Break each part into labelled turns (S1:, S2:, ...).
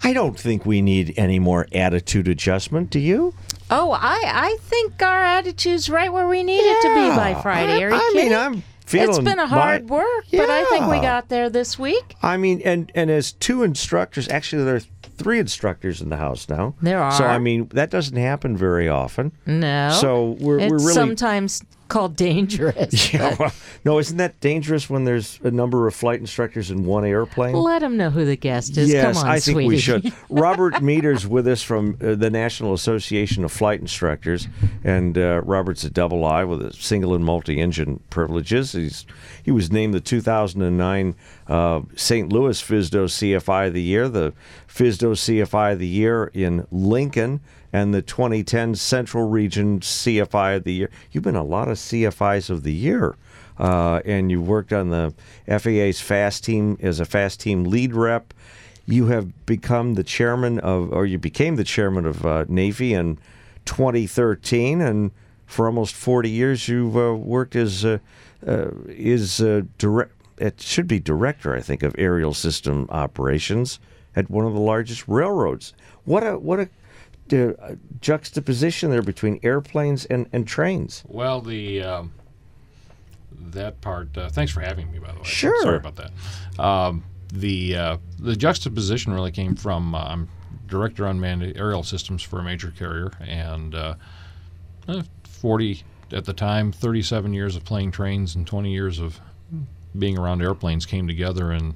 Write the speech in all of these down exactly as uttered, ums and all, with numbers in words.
S1: I don't think we need any more attitude adjustment. Do you?
S2: Oh, I, I think our attitude's right where we need it to be by Friday. Are you
S1: I, I
S2: kidding?
S1: mean, I'm feeling
S2: It's been a hard
S1: my,
S2: work, but I think we
S1: Yeah.
S2: got there this week.
S1: I mean, and, and as two instructors, actually there are three instructors in the house now.
S2: There are.
S1: So, I mean, that doesn't happen very often.
S2: No.
S1: So we're,
S2: it's
S1: we're really...
S2: sometimes called dangerous.
S1: Yeah,
S2: but
S1: well, no, isn't that dangerous when there's a number of flight instructors in one airplane?
S2: let them know who the guest is.
S1: Yes,
S2: Come on,
S1: I think
S2: sweetie.
S1: we should. Robert Meter's with us from uh, the National Association of Flight Instructors, and uh, Robert's a double I with a single and multi-engine privileges. He's he was named the two thousand nine uh, Saint Louis F S D O C F I of the Year, the F S D O C F I of the Year in Lincoln, and the twenty ten Central Region C F I of the Year. You've been a lot of C F Is of the year, uh, and you worked on the F A A's FAST team as a FAST team lead rep. You have become the chairman of, or you became the chairman of uh, Navy in twenty thirteen, and for almost forty years you've uh, worked as uh, uh, is uh, direct. It should be director, I think, of aerial system operations at one of the largest railroads. What a what a uh, juxtaposition there between airplanes and, and trains.
S3: Well, the um, that part. Uh, thanks for having me, by the way.
S1: Sure.
S3: Sorry about that. Um, the uh, the juxtaposition really came from uh, I'm director unmanned aerial systems for a major carrier, and uh, uh, forty at the time, thirty-seven years of playing trains and twenty years of being around airplanes came together, and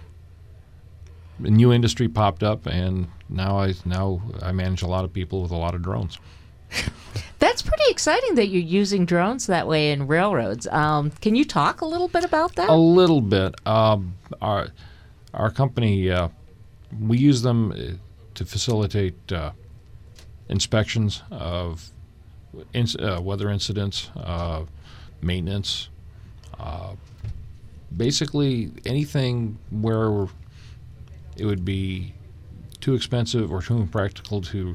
S3: a new industry popped up, and now I now I manage a lot of people with a lot of drones.
S2: That's pretty exciting that you're using drones that way in railroads. Um, can you talk a little bit about that?
S3: A little bit. Um, our our company, uh, we use them uh, to facilitate uh, inspections of ins- uh, weather incidents, uh, maintenance, uh, basically anything where it would be too expensive or too impractical to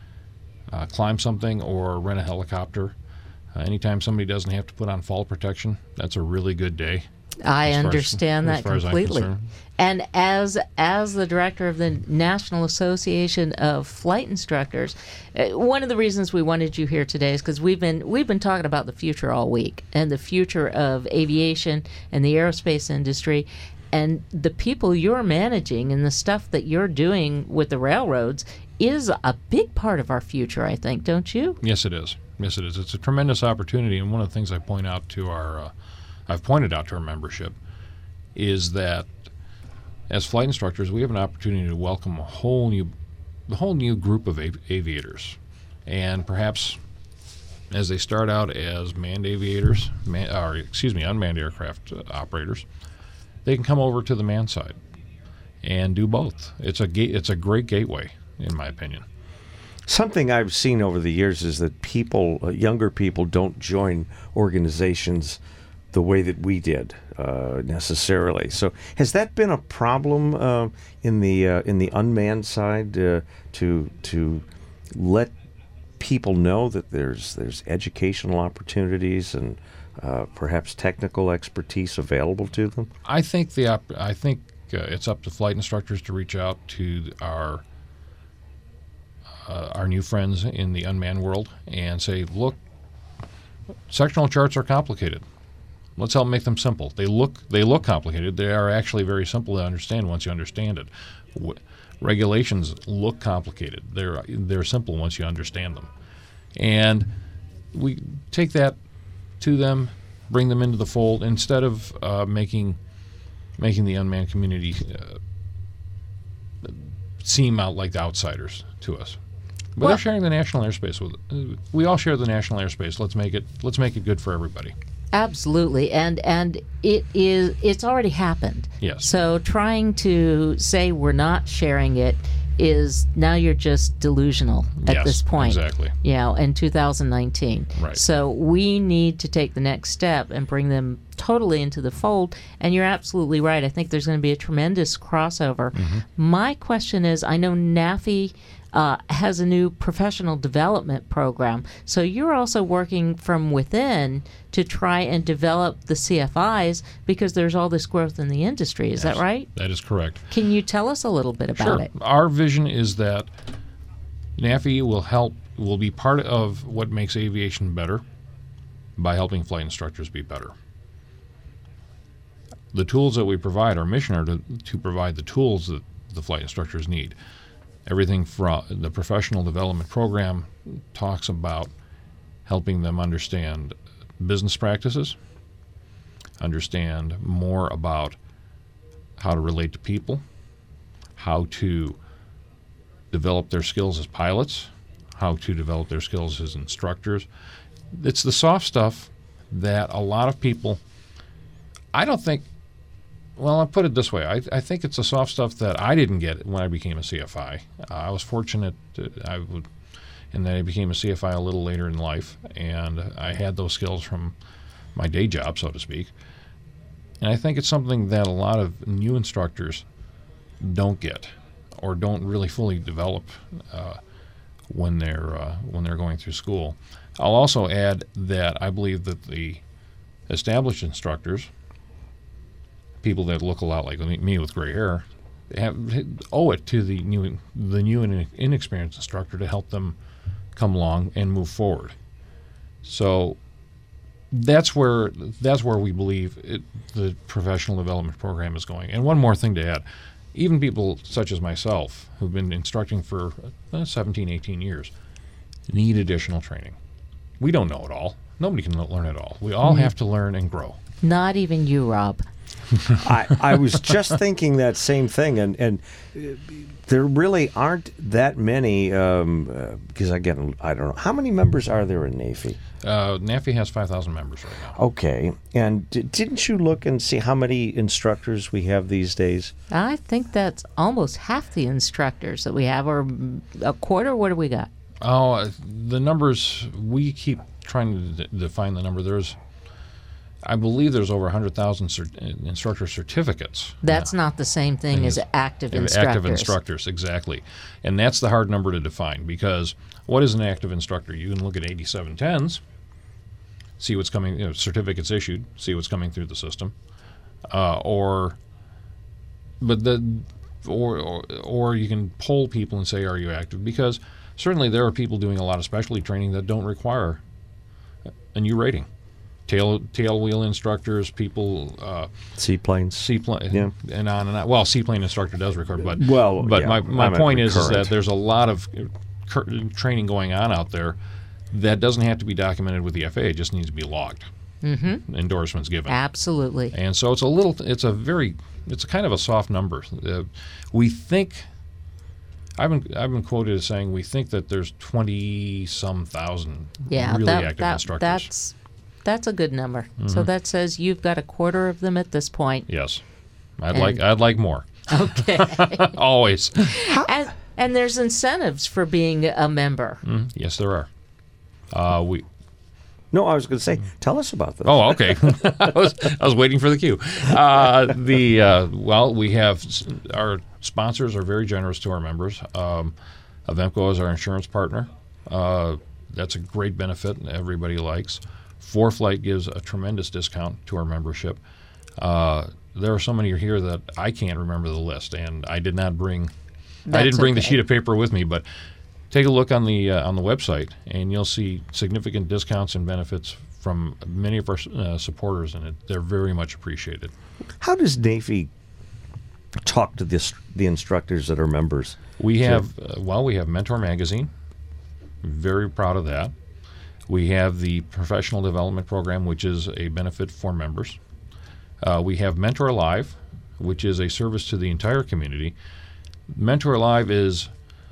S3: uh, climb something or rent a helicopter. Uh, anytime somebody doesn't have to put on fall protection, that's a really good day.
S2: I
S3: as far as-
S2: understand
S3: as
S2: that
S3: far as I'm
S2: completely.
S3: concerned.
S2: And as as the director of the National Association of Flight Instructors, uh, one of the reasons we wanted you here today is because we've been we've been talking about the future all week, and the future of aviation and the aerospace industry, and the people you're managing and the stuff that you're doing with the railroads is a big part of our future, I think, don't you?
S3: Yes, it is. Yes, it is. It's a tremendous opportunity, and one of the things I point out to our, uh, I've pointed out to our membership, is that as flight instructors, we have an opportunity to welcome a whole new, a whole new group of av- aviators, and perhaps as they start out as manned aviators, man, or excuse me, unmanned aircraft uh, operators, they can come over to the manned side and do both. It's a ga- it's a great gateway, in my opinion.
S1: Something I've seen over the years is that people, uh, younger people, don't join organizations the way that we did uh, necessarily. So, has that been a problem uh, in the uh, in the unmanned side uh, to to let people know that there's there's educational opportunities and uh, perhaps technical expertise available to them?
S3: I think the op- I think uh, it's up to flight instructors to reach out to our uh, our new friends in the unmanned world and say, look, sectional charts are complicated. Let's help make them simple. They look they look complicated. They are actually very simple to understand once you understand it. W- regulations look complicated. They're they're simple once you understand them. And we take that to them, bring them into the fold instead of uh, making making the unmanned community uh, seem out like the outsiders to us. But
S2: Well-
S3: they're sharing the national airspace with. Uh, we all share the national airspace. Let's make it. Let's make it good for everybody.
S2: Absolutely, and and it is it's already happened.
S3: Yes.
S2: So trying to say we're not sharing it is now you're just delusional at
S3: Yes,
S2: this point.
S3: exactly.
S2: You know, in two thousand nineteen.
S3: Right.
S2: So we need to take the next step and bring them totally into the fold. And you're absolutely right. I think there's going to be a tremendous crossover.
S3: Mm-hmm.
S2: My question is, I know NAFI uh, has a new professional development program. So you're also working from within to try and develop the C F Is because there's all this growth in the industry. Is
S3: Yes,
S2: that right?
S3: That is correct.
S2: Can you tell us a little bit about
S3: Sure.
S2: it?
S3: Our vision is that NAFI will help, will be part of what makes aviation better by helping flight instructors be better. The tools that we provide, our mission are to, to provide the tools that the flight instructors need. Everything from the professional development program talks about helping them understand business practices, understand more about how to relate to people, how to develop their skills as pilots, how to develop their skills as instructors. It's the soft stuff that a lot of people, I don't think, well, I'll put it this way. I, I think it's the soft stuff that I didn't get when I became a C F I. Uh, I was fortunate to, I would, in that I became a C F I a little later in life, and I had those skills from my day job, so to speak. And I think it's something that a lot of new instructors don't get or don't really fully develop uh, when they're uh, when they're going through school. I'll also add that I believe that the established instructors, people that look a lot like me with gray hair, have, owe it to the new the new and inexperienced instructor to help them come along and move forward. So that's where that's where we believe it, the professional development program is going. And one more thing to add. Even people such as myself, who've been instructing for uh, seventeen, eighteen years, need additional training. We don't know it all. Nobody can learn it all. We all
S2: Mm-hmm.
S3: have to learn and grow.
S2: Not even you, Rob.
S1: I, I was just thinking that same thing, and, and uh, there really aren't that many, um, uh, because again, I don't know. How many members are there in NAFI?
S3: Uh, NAFI has five thousand members right now.
S1: Okay, and d- didn't you look and see how many instructors we have these days?
S2: I think that's almost half the instructors that we have, or a quarter. What do we got?
S3: Oh, uh, the numbers, we keep trying to d- define the number. There's, I believe there's over one hundred thousand cert- instructor certificates.
S2: That's not the same thing as
S3: Yes.
S2: active
S3: Active
S2: instructors.
S3: instructors, exactly. And that's the hard number to define, because what is an active instructor? You can look at eighty-seven tens, see what's coming, you know, certificates issued, see what's coming through the system, uh, or, but the, or, or or you can poll people and say, are you active? Because certainly there are people doing a lot of specialty training that don't require a new rating. Tail tail wheel instructors, people. Uh,
S1: Seaplanes.
S3: Seaplane,
S1: Yeah.
S3: and on and on. Well, seaplane instructor does record, but
S1: Well,
S3: but
S1: yeah,
S3: my,
S1: I
S3: my
S1: meant
S3: point is, is
S1: recurrent.
S3: that there's a lot of uh, cur- training going on out there that doesn't have to be documented with the F A A. It just needs to be logged. Mm-hmm. Endorsements given.
S2: Absolutely.
S3: And so it's a little, it's a very, it's a kind of a soft number. Uh, we think, I've been I've been quoted as saying we think that there's twenty some thousand
S2: Yeah,
S3: really
S2: that,
S3: active
S2: that,
S3: instructors.
S2: that's that's a good number.
S3: Mm-hmm.
S2: So that says you've got a quarter of them at this point.
S3: Yes, I'd
S2: And-
S3: like I'd like more.
S2: Okay.
S3: Always.
S2: and, and there's incentives for being a member.
S3: Mhm. Yes, there are. Uh, we
S1: No, I was going to say, tell us about this.
S3: Oh, okay. I was I was waiting for the cue. Uh, the uh, well, we have s- our sponsors are very generous to our members. Um, Avemco is our insurance partner. Uh, that's a great benefit, and everybody likes. ForeFlight gives a tremendous discount to our membership. Uh, there are so many here that I can't remember the list, and I did not bring. I
S2: That's
S3: didn't bring the
S2: okay.
S3: sheet of paper with me, but take a look on the uh, on the website, and you'll see significant discounts and benefits from many of our uh, supporters, and it, they're very much appreciated.
S1: How does NAFI talk to this, the instructors that are members?
S3: We have uh, well, we have Mentor Magazine. Very proud of that. We have the Professional Development Program, which is a benefit for members. Uh, we have Mentor Live, which is a service to the entire community. Mentor Live is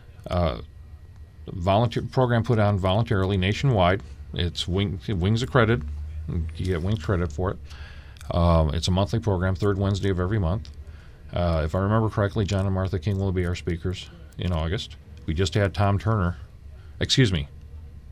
S3: a volunteer program put on voluntarily nationwide. It's wing, Wings accredited. You get Wings credit for it. Um, it's a monthly program, third Wednesday of every month. Uh, if I remember correctly, John and Martha King will be our speakers in August. We just had Tom Turner. Excuse me.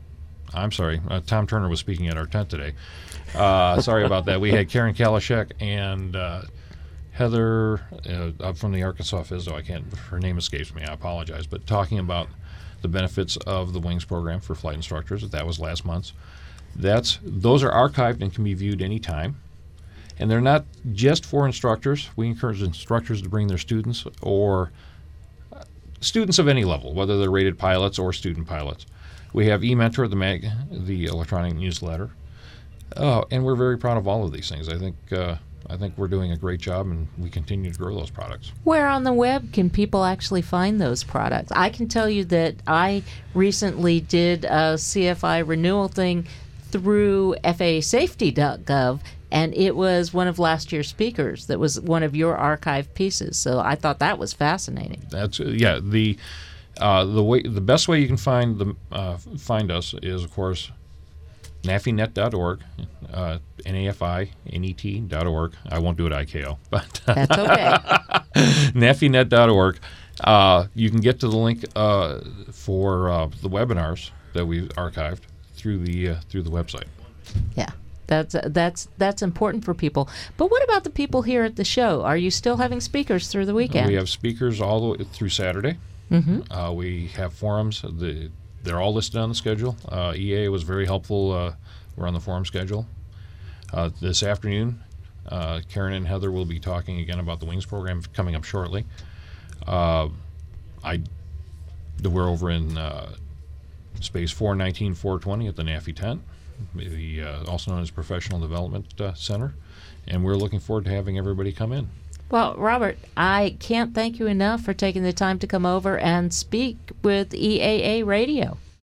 S3: I'm sorry, uh, Tom Turner was speaking at our tent today. Uh, sorry about that. We had Karen Kalashek and uh, Heather uh, up from the Arkansas F I S D O. I can't, her name escapes me. I apologize. But talking about the benefits of the WINGS program for flight instructors, that was last month's. That's those are archived and can be viewed anytime. And they're not just for instructors. We encourage instructors to bring their students or uh, students of any level, whether they're rated pilots or student pilots. We have eMentor, the mag, the electronic newsletter, uh, and we're very proud of all of these things. I think uh, I think we're doing a great job, and we continue to grow those products.
S2: Where on the web can people actually find those products? I can tell you that I recently did a C F I renewal thing through F A A safety dot gov, and it was one of last year's speakers that was one of your archived pieces. So I thought that was fascinating.
S3: That's uh, yeah. The uh, the way the best way you can find the uh, find us is, of course, nafinet dot org, uh, N A F I N E T dot org. I won't do it I K O, but
S2: That's okay.
S3: nafinet dot org. Uh, you can get to the link uh, for uh, the webinars that we've archived through the uh, through the website.
S2: Yeah. That's that's that's important for people. But what about the people here at the show? Are you still having speakers through the weekend?
S3: We have speakers all the way through Saturday.
S2: Mm-hmm.
S3: Uh, we have forums. The, they're all listed on the schedule. Uh, E A was very helpful. Uh, we're on the forum schedule. Uh, this afternoon, uh, Karen and Heather will be talking again about the WINGS program coming up shortly. Uh, I, we're over in uh, Space four nineteen four twenty at the NAFI tent. The, uh, also known as Professional Development uh, Center, and we're looking forward to having everybody come in.
S2: Well, Robert, I can't thank you enough for taking the time to come over and speak with E A A Radio.